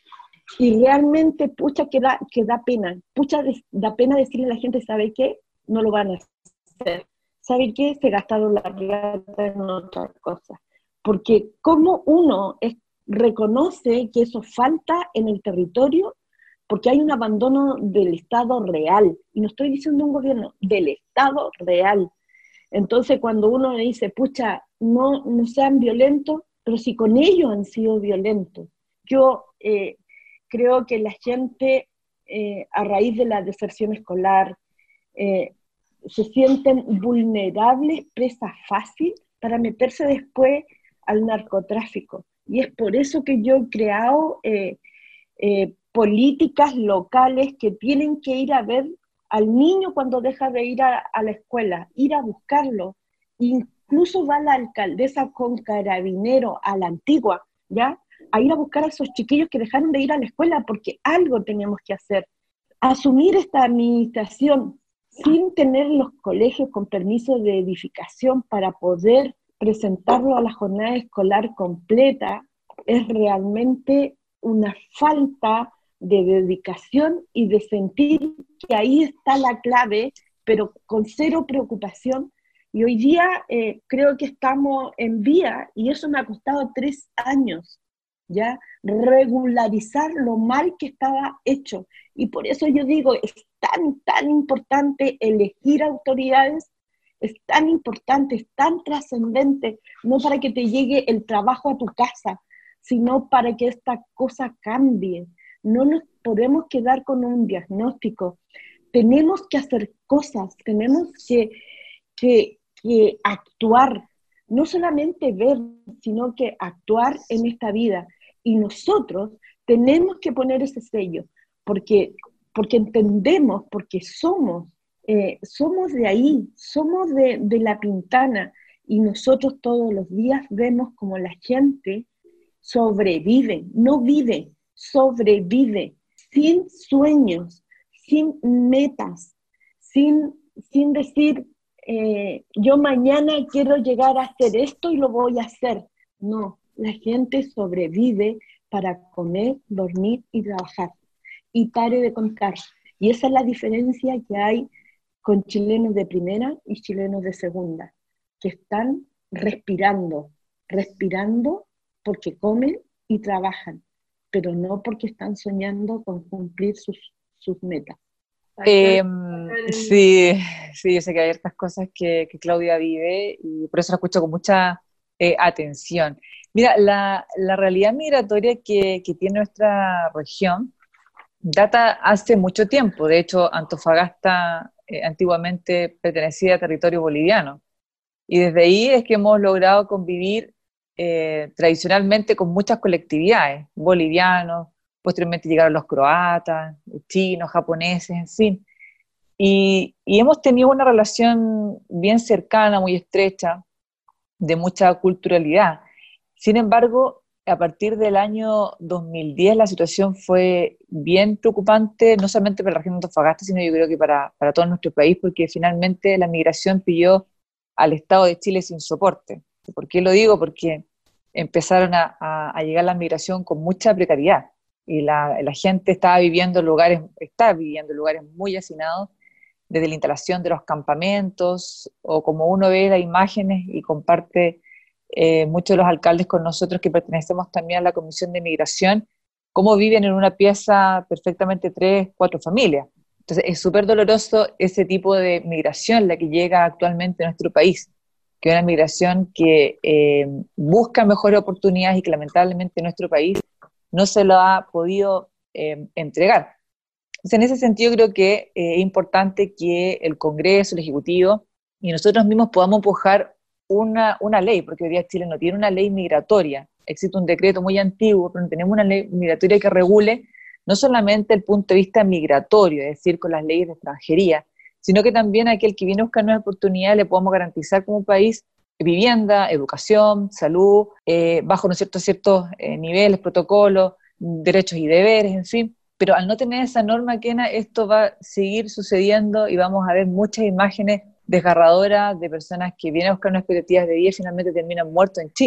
y realmente, pucha, que da, que da pena, pucha, da pena decirle a la gente, ¿sabe qué? No lo van a hacer. ¿Sabe qué? Se gastaron la plata en otra cosa. Porque como uno es, reconoce que eso falta en el territorio, porque hay un abandono del Estado real, y no estoy diciendo un gobierno, del Estado real. Entonces cuando uno le dice, pucha, no, no sean violentos, pero si con ellos han sido violentos. Yo eh, creo que la gente, eh, a raíz de la deserción escolar, eh, se sienten vulnerables, presa fácil, para meterse después al narcotráfico. Y es por eso que yo he creado eh, eh, políticas locales que tienen que ir a ver al niño cuando deja de ir a, a la escuela, ir a buscarlo. Incluso va la alcaldesa con carabinero a la antigua, ¿ya? A ir a buscar a esos chiquillos que dejaron de ir a la escuela, porque algo tenemos que hacer. Asumir esta administración sin tener los colegios con permiso de edificación para poder presentarlo a la jornada escolar completa es realmente una falta de dedicación y de sentir que ahí está la clave, pero con cero preocupación. Y hoy día eh, creo que estamos en vía, y eso me ha costado tres años, ¿ya? Regularizar lo mal que estaba hecho. Y por eso yo digo, es tan, tan importante elegir autoridades, es tan importante, es tan trascendente, no para que te llegue el trabajo a tu casa, sino para que esta cosa cambie. No nos podemos quedar con un diagnóstico. Tenemos que hacer cosas, tenemos que, que, que actuar, no solamente ver, sino que actuar en esta vida. Y nosotros tenemos que poner ese sello, porque, porque entendemos, porque somos, eh, somos de ahí, somos de, de La Pintana, y nosotros todos los días vemos como la gente sobrevive, no vive, sobrevive, sin sueños, sin metas, sin, sin decir, eh, yo mañana quiero llegar a hacer esto y lo voy a hacer. No, la gente sobrevive para comer, dormir y trabajar. Y pare de contar. Y esa es la diferencia que hay con chilenos de primera y chilenos de segunda, que están respirando, respirando porque comen y trabajan, pero no porque están soñando con cumplir sus, sus metas. Eh, sí, sí, yo sé que hay estas cosas que, que Claudia vive y por eso la escucho con mucha eh, atención. Mira, la, la realidad migratoria que, que tiene nuestra región data hace mucho tiempo. De hecho, Antofagasta eh, antiguamente pertenecía a territorio boliviano, y desde ahí es que hemos logrado convivir eh, tradicionalmente con muchas colectividades, bolivianos, posteriormente llegaron los croatas, chinos, japoneses, en fin, y, y hemos tenido una relación bien cercana, muy estrecha, de mucha culturalidad. Sin embargo, a partir del año dos mil diez la situación fue bien preocupante, no solamente para la región de Antofagasta, sino yo creo que para, para todo nuestro país, porque finalmente la migración pilló al Estado de Chile sin soporte. ¿Por qué lo digo? Porque empezaron a, a, a llegar la migración con mucha precariedad, y la, la gente estaba viviendo en lugares, está viviendo en lugares muy hacinados, desde la instalación de los campamentos, o como uno ve las imágenes y comparte eh, muchos de los alcaldes con nosotros que pertenecemos también a la Comisión de Migración, cómo viven en una pieza perfectamente tres, cuatro familias. Entonces es súper doloroso ese tipo de migración la que llega actualmente a nuestro país, que es una migración que eh, busca mejores oportunidades y que lamentablemente nuestro país no se lo ha podido eh, entregar. Entonces, en ese sentido creo que eh, es importante que el Congreso, el Ejecutivo y nosotros mismos podamos empujar una, una ley, porque hoy día Chile no tiene una ley migratoria. Existe un decreto muy antiguo, pero no tenemos una ley migratoria que regule no solamente el punto de vista migratorio, es decir, con las leyes de extranjería, sino que también a aquel que viene a buscar nuevas oportunidades le podamos garantizar como país vivienda, educación, salud, eh, bajo ¿no es cierto? ciertos eh, niveles, protocolos, derechos y deberes, en fin. Pero al no tener esa norma, Kena, esto va a seguir sucediendo y vamos a ver muchas imágenes desgarradoras de personas que vienen a buscar unas expectativas de vida y finalmente terminan muertos en Chile.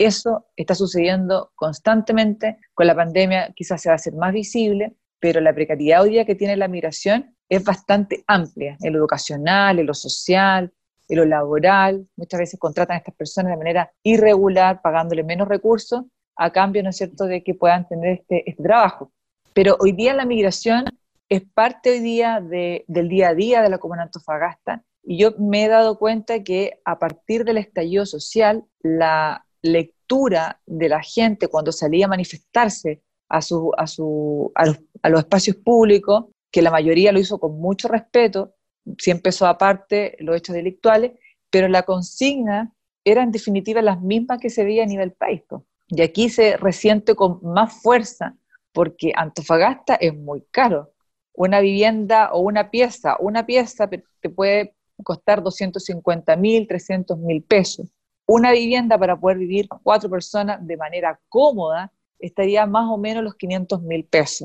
Eso está sucediendo constantemente. Con la pandemia quizás se va a hacer más visible, pero la precariedad hoy día que tiene la migración es bastante amplia, en lo educacional, en lo social, en lo laboral. Muchas veces contratan a estas personas de manera irregular, pagándole menos recursos, a cambio, ¿no es cierto?, de que puedan tener este, este trabajo. Pero hoy día la migración es parte hoy día de, del día a día de la comuna de Antofagasta, y yo me he dado cuenta que a partir del estallido social, la lectura de la gente cuando salía a manifestarse a, su, a, su, a, los, a los espacios públicos, que la mayoría lo hizo con mucho respeto, sí empezó aparte los hechos delictuales, pero la consigna era en definitiva las mismas que se veía a nivel país. Y aquí se resiente con más fuerza, porque Antofagasta es muy caro. Una vivienda o una pieza, una pieza te puede costar doscientos cincuenta mil, trescientos mil pesos. Una vivienda para poder vivir cuatro personas de manera cómoda estaría más o menos los quinientos mil pesos.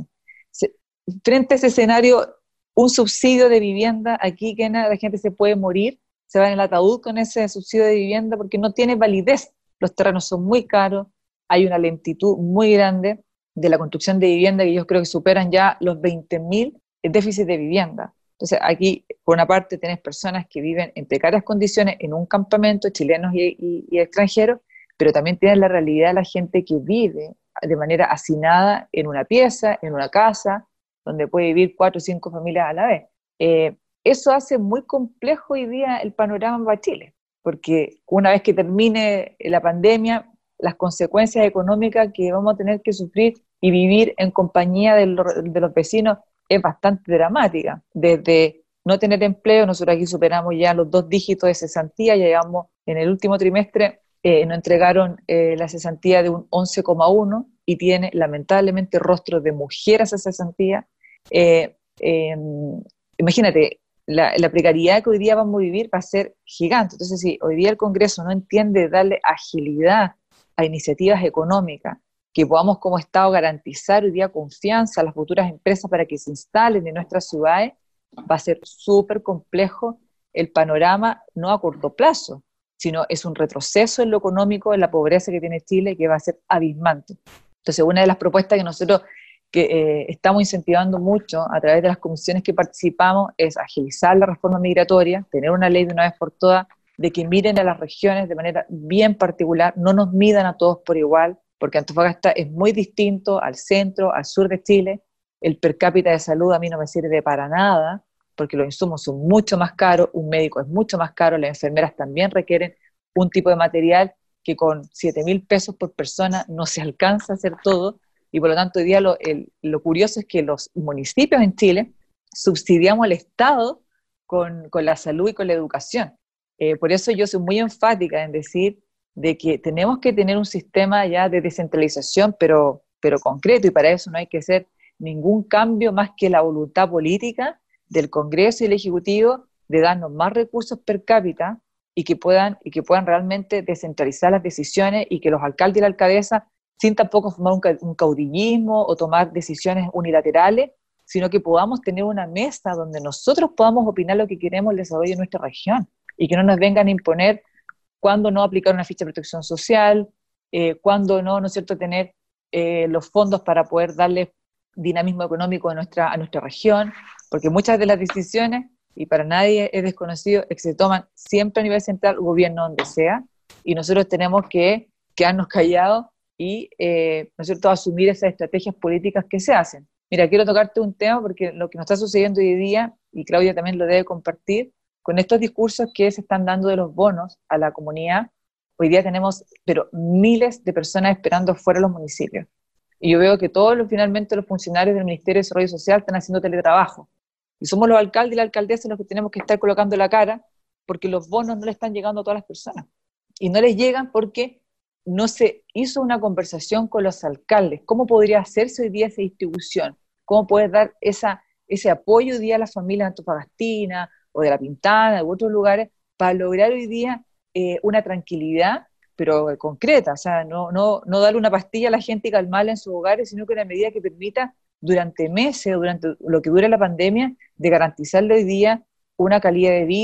Frente a ese escenario, un subsidio de vivienda, aquí que la gente se puede morir, se va en el ataúd con ese subsidio de vivienda porque no tiene validez. Los terrenos son muy caros, hay una lentitud muy grande de la construcción de vivienda que yo creo que superan ya los veinte mil déficit de vivienda. Entonces aquí, por una parte, tenés personas que viven en precarias condiciones en un campamento, chilenos y, y, y extranjeros, pero también tienes la realidad de la gente que vive de manera hacinada en una pieza, en una casa, donde puede vivir cuatro o cinco familias a la vez. Eh, eso hace muy complejo hoy día el panorama para Chile, porque una vez que termine la pandemia, las consecuencias económicas que vamos a tener que sufrir y vivir en compañía de, lo, de los vecinos es bastante dramática. Desde no tener empleo, nosotros aquí superamos ya los dos dígitos de cesantía, ya llevamos en el último trimestre, eh, nos entregaron eh, la cesantía de un once coma uno y tiene lamentablemente rostros de mujeres esa cesantía. Eh, eh, imagínate, la, la precariedad que hoy día vamos a vivir va a ser gigante. Entonces, si hoy día el Congreso no entiende darle agilidad a iniciativas económicas, que podamos como Estado garantizar hoy día confianza a las futuras empresas para que se instalen en nuestras ciudades, va a ser súper complejo el panorama, no a corto plazo, sino es un retroceso en lo económico, en la pobreza que tiene Chile, que va a ser abismante. Entonces, una de las propuestas que nosotros que eh, estamos incentivando mucho a través de las comisiones que participamos es agilizar la reforma migratoria, tener una ley de una vez por todas, de que miren a las regiones de manera bien particular, no nos midan a todos por igual, porque Antofagasta es muy distinto al centro, al sur de Chile. El per cápita de salud a mí no me sirve para nada, porque los insumos son mucho más caros, un médico es mucho más caro, las enfermeras también requieren un tipo de material que con siete mil pesos por persona no se alcanza a hacer todo, y por lo tanto hoy día lo, el, lo curioso es que los municipios en Chile subsidiamos al Estado con, con la salud y con la educación. Eh, por eso yo soy muy enfática en decir de que tenemos que tener un sistema ya de descentralización, pero, pero concreto, y para eso no hay que hacer ningún cambio más que la voluntad política del Congreso y el Ejecutivo de darnos más recursos per cápita y que puedan, y que puedan realmente descentralizar las decisiones y que los alcaldes y la alcaldesa, sin tampoco formar un, un caudillismo o tomar decisiones unilaterales, sino que podamos tener una mesa donde nosotros podamos opinar lo que queremos el desarrollo de nuestra región y que no nos vengan a imponer cuándo no aplicar una ficha de protección social, eh, cuándo no, ¿no es cierto?, tener eh, los fondos para poder darle dinamismo económico a nuestra, a nuestra región, porque muchas de las decisiones, y para nadie es desconocido, es que se toman siempre a nivel central, gobierno donde sea, y nosotros tenemos que quedarnos callados y, eh, ¿no es cierto?, asumir esas estrategias políticas que se hacen. Mira, quiero tocarte un tema porque lo que nos está sucediendo hoy día, y Claudia también lo debe compartir, con estos discursos que se están dando de los bonos a la comunidad, hoy día tenemos pero miles de personas esperando fuera de los municipios. Y yo veo que todos los, finalmente los funcionarios del Ministerio de Desarrollo Social están haciendo teletrabajo. Y somos los alcaldes y la alcaldesa los que tenemos que estar colocando la cara porque los bonos no le están llegando a todas las personas. Y no les llegan porque no se hizo una conversación con los alcaldes. ¿Cómo podría hacerse hoy día esa distribución? ¿Cómo poder dar esa, ese apoyo hoy día a las familias antofagastinas o de La Pintana, u otros lugares, para lograr hoy día eh, una tranquilidad, pero eh, concreta, o sea, no, no, no darle una pastilla a la gente y calmarla en sus hogares, sino que una medida que permita durante meses o durante lo que dure la pandemia, de garantizarle hoy día una calidad de vida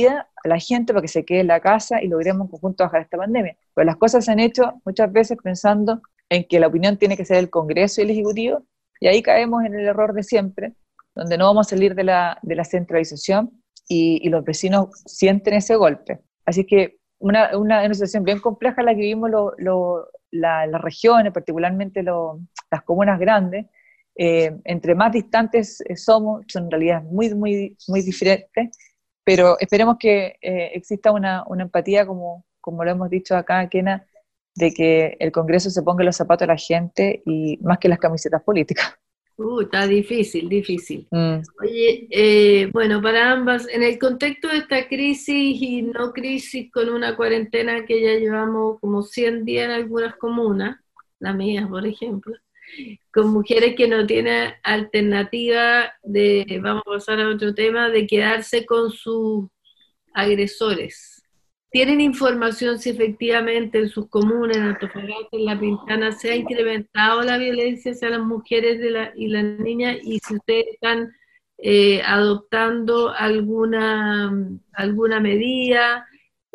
a la gente para que se quede en la casa y logremos en conjunto bajar esta pandemia. Pero las cosas se han hecho muchas veces pensando en que la opinión tiene que ser el Congreso y el Ejecutivo, y ahí caemos en el error de siempre, donde no vamos a salir de la, de la centralización y, y los vecinos sienten ese golpe. Así que una, una, una situación bien compleja la que vivimos lo, lo, la, las regiones, particularmente lo, las comunas grandes. Eh, entre más distantes eh, somos, son realidades muy, muy, muy diferentes, pero esperemos que eh, exista una, una empatía, como, como lo hemos dicho acá, Kena, de que el Congreso se ponga los zapatos a la gente y más que las camisetas políticas. Uh, está difícil, difícil. Mm. Oye, eh, bueno, para ambas, en el contexto de esta crisis y no crisis, con una cuarentena que ya llevamos como cien días en algunas comunas, la mía, por ejemplo, con mujeres que no tienen alternativa de, vamos a pasar a otro tema, de quedarse con sus agresores. ¿Tienen información si efectivamente en sus comunas, en Antofagasta, en La Pintana, se ha incrementado la violencia hacia las mujeres de la, y las niñas? Y si ustedes están eh, adoptando alguna, alguna medida,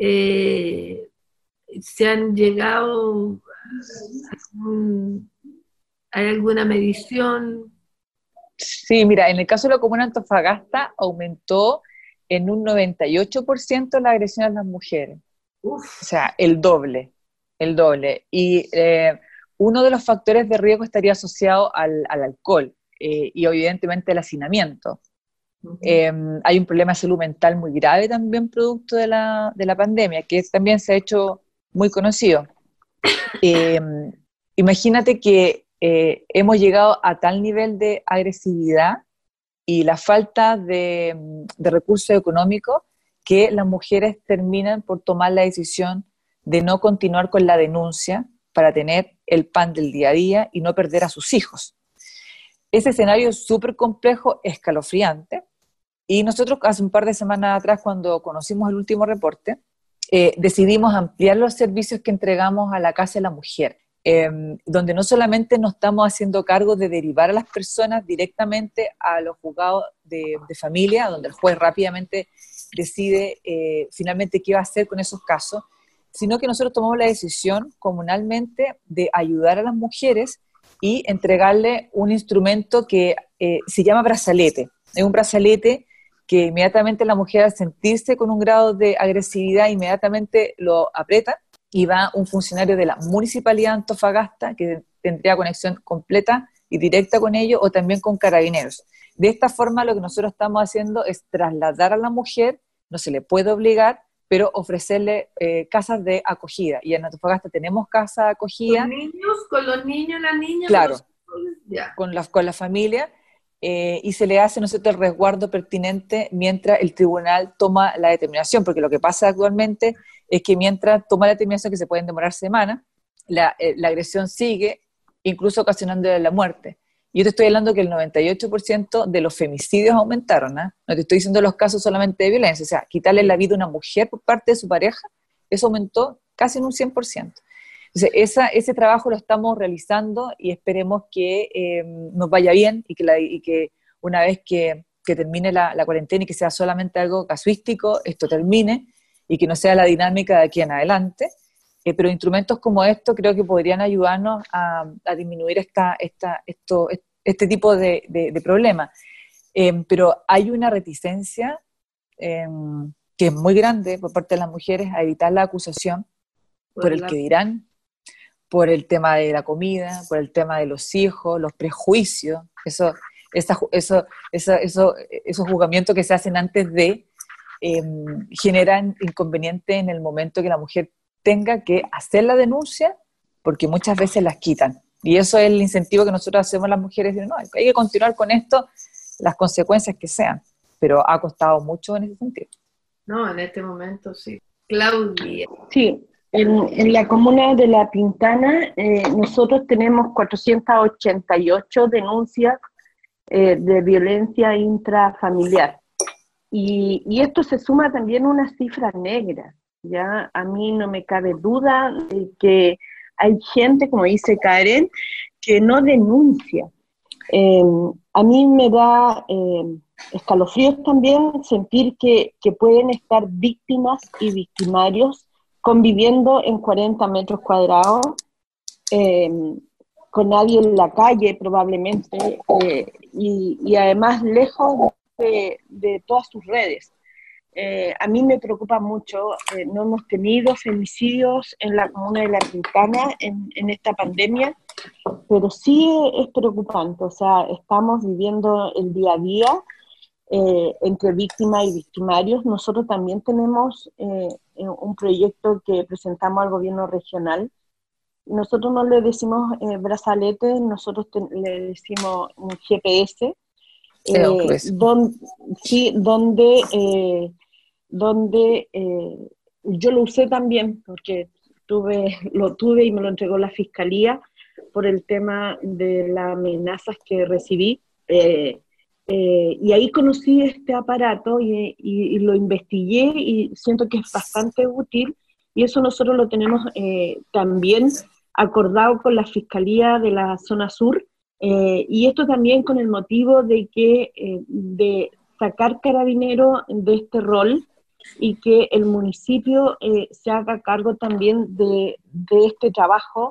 eh, ¿se han llegado a algún, ¿hay alguna medición? Sí, mira, en el caso de la comuna de Antofagasta aumentó en un noventa y ocho por ciento la agresión a las mujeres. Uf. O sea, el doble, el doble. Y eh, uno de los factores de riesgo estaría asociado al, al alcohol eh, y evidentemente el hacinamiento. Uh-huh. Eh, hay un problema de salud mental muy grave también producto de la, de la pandemia, que también se ha hecho muy conocido. Eh, imagínate que eh, hemos llegado a tal nivel de agresividad y la falta de, de recursos económicos que las mujeres terminan por tomar la decisión de no continuar con la denuncia para tener el pan del día a día y no perder a sus hijos. Ese escenario es súper complejo, escalofriante, y nosotros hace un par de semanas atrás, cuando conocimos el último reporte, eh, decidimos ampliar los servicios que entregamos a la Casa de la Mujer, Eh, donde no solamente nos estamos haciendo cargo de derivar a las personas directamente a los juzgados de, de familia, donde el juez rápidamente decide eh, finalmente qué va a hacer con esos casos, sino que nosotros tomamos la decisión comunalmente de ayudar a las mujeres y entregarle un instrumento que eh, se llama brazalete. Es un brazalete que inmediatamente la mujer, al sentirse con un grado de agresividad, inmediatamente lo aprieta, y va un funcionario de la Municipalidad de Antofagasta que tendría conexión completa y directa con ellos, o también con carabineros. De esta forma, lo que nosotros estamos haciendo es trasladar a la mujer, no se le puede obligar, pero ofrecerle eh, casas de acogida. Y en Antofagasta tenemos casas de acogida. ¿Con niños? ¿Con los niños, las niñas? Claro, con, los... yeah. con, la, con la familia, eh, y se le hace, ¿no sé, el resguardo pertinente mientras el tribunal toma la determinación, porque lo que pasa actualmente es que mientras toma la determinación, que se pueden demorar semanas, la, eh, la agresión sigue, incluso ocasionando la muerte. Yo te estoy hablando que el noventa y ocho por ciento de los femicidios aumentaron, ¿eh? No te estoy diciendo los casos solamente de violencia, o sea, quitarle la vida a una mujer por parte de su pareja, eso aumentó casi en un cien por ciento. Entonces, esa, ese trabajo lo estamos realizando y esperemos que eh, nos vaya bien y que, la, y que una vez que, que termine la, la cuarentena y que sea solamente algo casuístico, esto termine y que no sea la dinámica de aquí en adelante, eh, pero instrumentos como estos creo que podrían ayudarnos a, a disminuir esta, esta, esto, este tipo de, de, de problemas. Eh, pero hay una reticencia eh, que es muy grande por parte de las mujeres a evitar la acusación por, por el la... que dirán, por el tema de la comida, por el tema de los hijos, los prejuicios, eso, esa, eso, eso, eso, esos juzgamientos que se hacen antes de, eh, generan inconveniente en el momento que la mujer tenga que hacer la denuncia, porque muchas veces las quitan. Y eso es el incentivo que nosotros hacemos a las mujeres, de, no, hay que continuar con esto, las consecuencias que sean, pero ha costado mucho en ese sentido. No, en este momento sí. Claudia. Sí. En, en la comuna de La Pintana, eh, nosotros tenemos cuatrocientas ochenta y ocho denuncias eh, de violencia intrafamiliar. Y, y esto se suma también a una cifra negra. ¿Ya? A mí no me cabe duda de que hay gente, como dice Karen, que no denuncia. Eh, a mí me da eh, escalofríos también sentir que, que pueden estar víctimas y victimarios conviviendo en cuarenta metros cuadrados, eh, con nadie en la calle probablemente, eh, y, y además lejos de, de todas sus redes. Eh, a mí me preocupa mucho, eh, no hemos tenido femicidios en la comuna de La Pintana en, en esta pandemia, pero sí es preocupante, o sea, estamos viviendo el día a día eh, entre víctimas y victimarios. Nosotros también tenemos eh, un proyecto que presentamos al gobierno regional. Nosotros no le decimos eh, brazalete, nosotros te, le decimos un G P S, eh, don, sí, donde, eh, donde eh, yo lo usé también, porque tuve, lo tuve y me lo entregó la Fiscalía por el tema de las amenazas que recibí, eh, eh, y ahí conocí este aparato y, y, y lo investigué y siento que es bastante útil, y eso nosotros lo tenemos eh, también acordado con la Fiscalía de la Zona Sur, eh, y esto también con el motivo de que eh, de sacar Carabineros de este rol y que el municipio eh, se haga cargo también de, de este trabajo,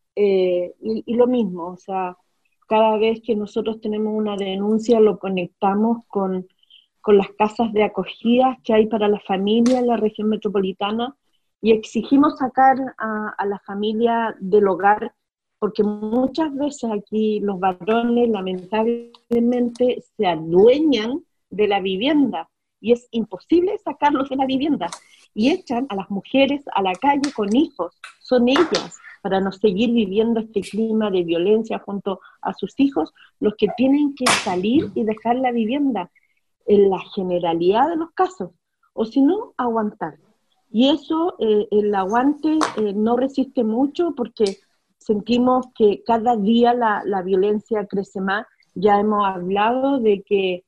eh, y, y lo mismo, o sea, cada vez que nosotros tenemos una denuncia lo conectamos con, con las casas de acogida que hay para la familia en la región metropolitana, y exigimos sacar a, a la familia del hogar, porque muchas veces aquí los varones lamentablemente se adueñan de la vivienda, y es imposible sacarlos de la vivienda, y echan a las mujeres a la calle con hijos, son ellas, para no seguir viviendo este clima de violencia junto a sus hijos, los que tienen que salir y dejar la vivienda, en la generalidad de los casos, o si no, aguantar. Y eso, eh, el aguante eh, no resiste mucho porque sentimos que cada día la, la violencia crece más. Ya hemos hablado de que,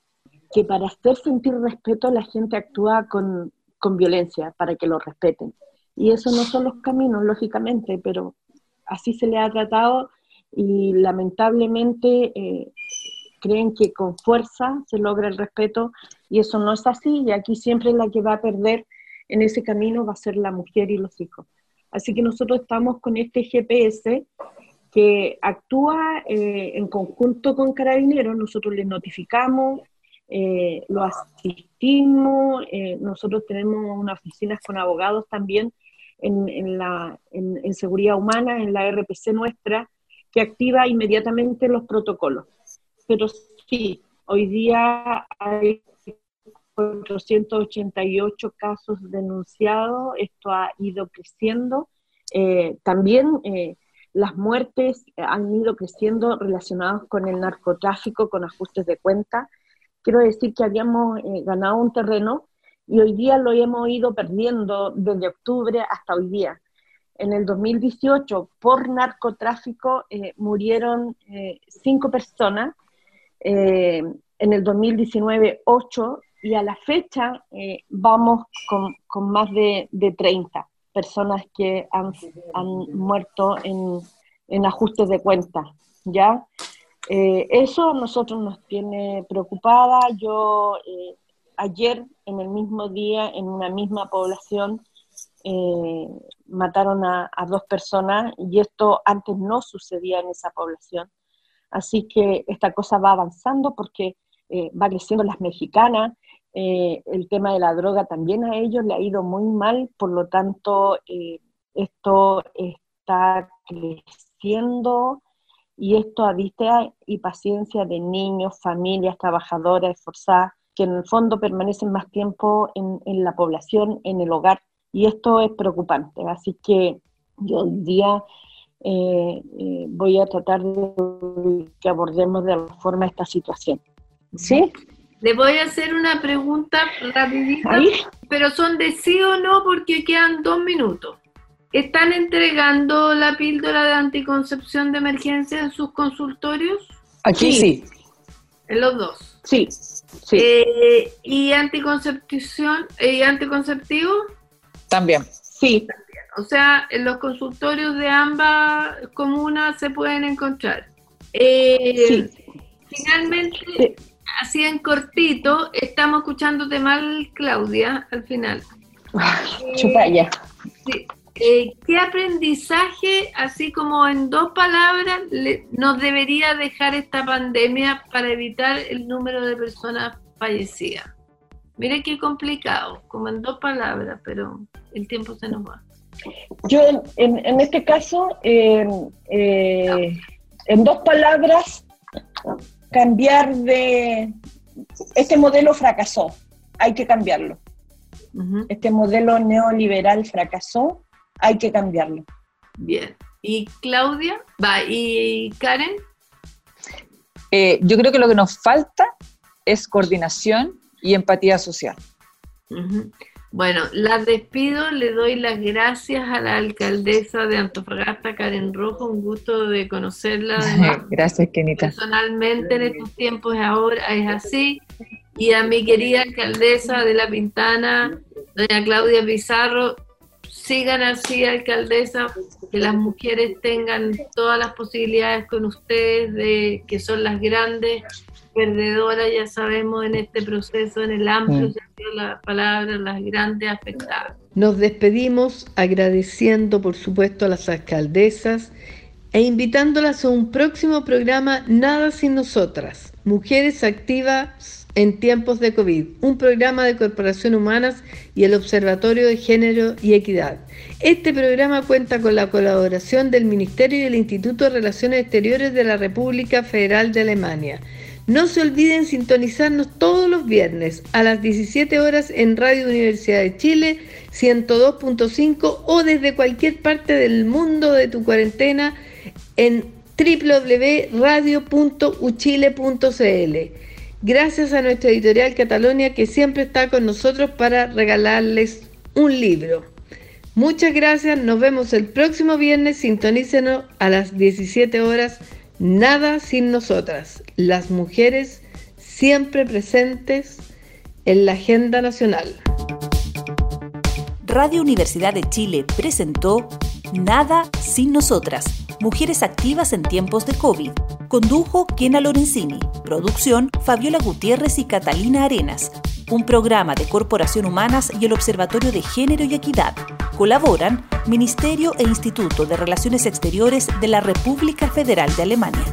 que para hacer sentir respeto la gente actúa con, con violencia para que lo respeten. Y eso no son los caminos, lógicamente, pero así se le ha tratado y lamentablemente eh, creen que con fuerza se logra el respeto, y eso no es así, y aquí siempre la que va a perder en ese camino va a ser la mujer y los hijos. Así que nosotros estamos con este G P S que actúa eh, en conjunto con Carabineros. Nosotros les notificamos, eh, lo asistimos, eh, nosotros tenemos unas oficinas con abogados también en, en, la, en, en seguridad humana, en la R P C nuestra, que activa inmediatamente los protocolos. Pero sí, hoy día hay cuatrocientos ochenta y ocho casos denunciados, esto ha ido creciendo. Eh, también eh, las muertes han ido creciendo relacionadas con el narcotráfico, con ajustes de cuenta. Quiero decir que habíamos eh, ganado un terreno y hoy día lo hemos ido perdiendo desde octubre hasta hoy día. En el dos mil dieciocho, por narcotráfico, eh, murieron eh, cinco personas, eh, en el dos mil diecinueve, ocho, y a la fecha eh, vamos con, con más de, de treinta personas que han, han muerto en, en ajustes de cuentas, ¿ya? Eh, eso a nosotros nos tiene preocupada. Yo eh, ayer, en el mismo día, en una misma población, eh, mataron a, a dos personas, y esto antes no sucedía en esa población. Así que esta cosa va avanzando porque eh, va creciendo las mexicanas. Eh, el tema de la droga también a ellos le ha ido muy mal, por lo tanto eh, esto está creciendo, y esto a vista y paciencia de niños, familias, trabajadoras, esforzadas, que en el fondo permanecen más tiempo en, en la población, en el hogar, y esto es preocupante. Así que yo hoy día eh, eh, voy a tratar de que abordemos de alguna forma esta situación. ¿Sí? Le voy a hacer una pregunta rapidita, ¿Ahí? pero son de sí o no porque quedan dos minutos. ¿Están entregando la píldora de anticoncepción de emergencia en sus consultorios? Aquí sí. sí. En los dos. Sí. sí. Eh, ¿Y anticoncepción y eh, anticonceptivo? También. Sí. O sea, en los consultorios de ambas comunas se pueden encontrar. Eh, sí. Finalmente, sí. así en cortito, estamos escuchándote mal, Claudia, al final. Eh, Chupalla. Sí. Eh, ¿Qué aprendizaje, así como en dos palabras, le, nos debería dejar esta pandemia para evitar el número de personas fallecidas? Mire qué complicado, como en dos palabras, pero el tiempo se nos va. Yo, en, en este caso, eh, eh, en dos palabras, cambiar de... Este modelo fracasó, hay que cambiarlo. Uh-huh. Este modelo neoliberal fracasó, hay que cambiarlo. Bien. ¿Y Claudia? Va, ¿y Karen? Eh, yo creo que lo que nos falta es coordinación y empatía social. Uh-huh. Bueno, las despido, le doy las gracias a la alcaldesa de Antofagasta, Karen Rojo, un gusto de conocerla. Además, gracias, Kenita. Personalmente en estos tiempos ahora es así. Y a mi querida alcaldesa de La Pintana, doña Claudia Pizarro, sigan así, alcaldesa, que las mujeres tengan todas las posibilidades con ustedes, de que son las grandes perdedoras, ya sabemos, en este proceso, en el amplio mm. sentido de la palabra, las grandes afectadas. Nos despedimos agradeciendo, por supuesto, a las alcaldesas e invitándolas a un próximo programa Nada sin Nosotras, Mujeres Activas en Tiempos de COVID, un programa de Corporación Humanas y el Observatorio de Género y Equidad. Este programa cuenta con la colaboración del Ministerio y el Instituto de Relaciones Exteriores de la República Federal de Alemania. No se olviden sintonizarnos todos los viernes a las diecisiete horas en Radio Universidad de Chile, ciento dos punto cinco, o desde cualquier parte del mundo de tu cuarentena en doble u doble u doble u punto radio punto u chile punto c l. Gracias a nuestra editorial Catalonia, que siempre está con nosotros para regalarles un libro. Muchas gracias, nos vemos el próximo viernes, sintonícenos a las diecisiete horas. Nada sin nosotras, las mujeres siempre presentes en la agenda nacional. Radio Universidad de Chile presentó Nada sin nosotras, mujeres activas en tiempos de COVID. Condujo Kena Lorenzini, producción Fabiola Gutiérrez y Catalina Arenas. Un programa de Corporación Humanas y el Observatorio de Género y Equidad. Colaboran Ministerio e Instituto de Relaciones Exteriores de la República Federal de Alemania.